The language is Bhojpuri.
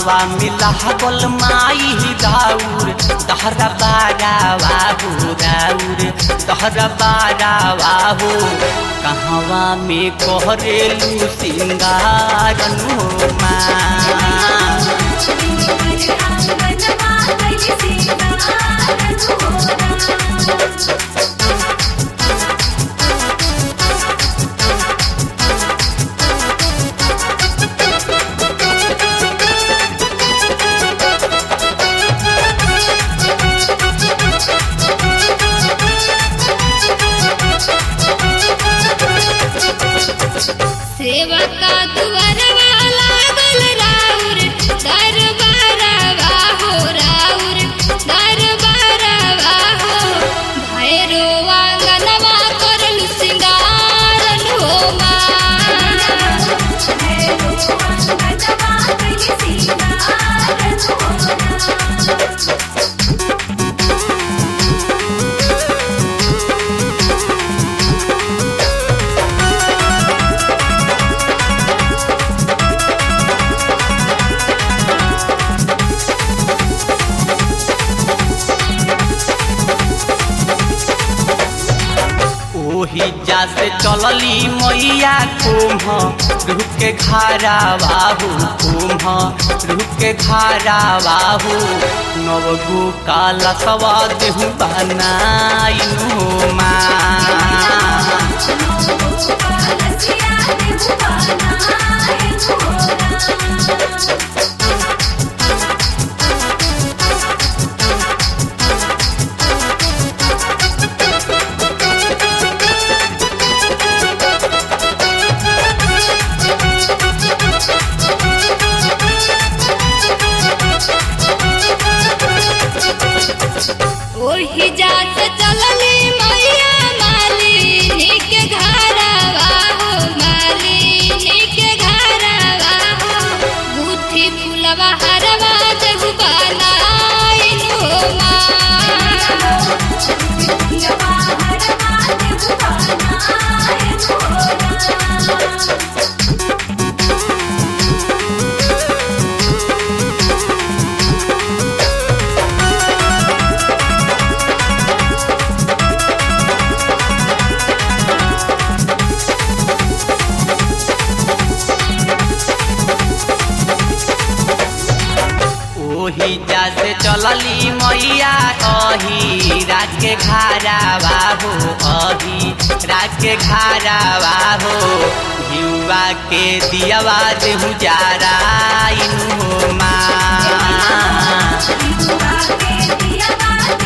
कहवा मिला गोल माई दाऊर दहरा बारा बाबू दाऊर दहरा बारा बाबू कहवा में कोहरेलू सिंगार सेवा का दुआरवा लागल राउर दरबारवा हो राउर दरबारवा हो भैरो आंगनवा करल सिंगारन हो ओही जा से चलली मैया कुम्ह रूह के खारा बाहू कुम्ह रूह के खारा बाहू नवगु काला सवा देहु बनाइनु ओही जा से चलली मैया मालिनी के घरवा हो मालिनी के घरवा हो गुथी फुलवा हरवा जगु बनाइनु ओही जा से चलली मैया अही रात के खारा बाबू अही रात के खारा बाबू घिउवा के दियावा देहु जारा इनु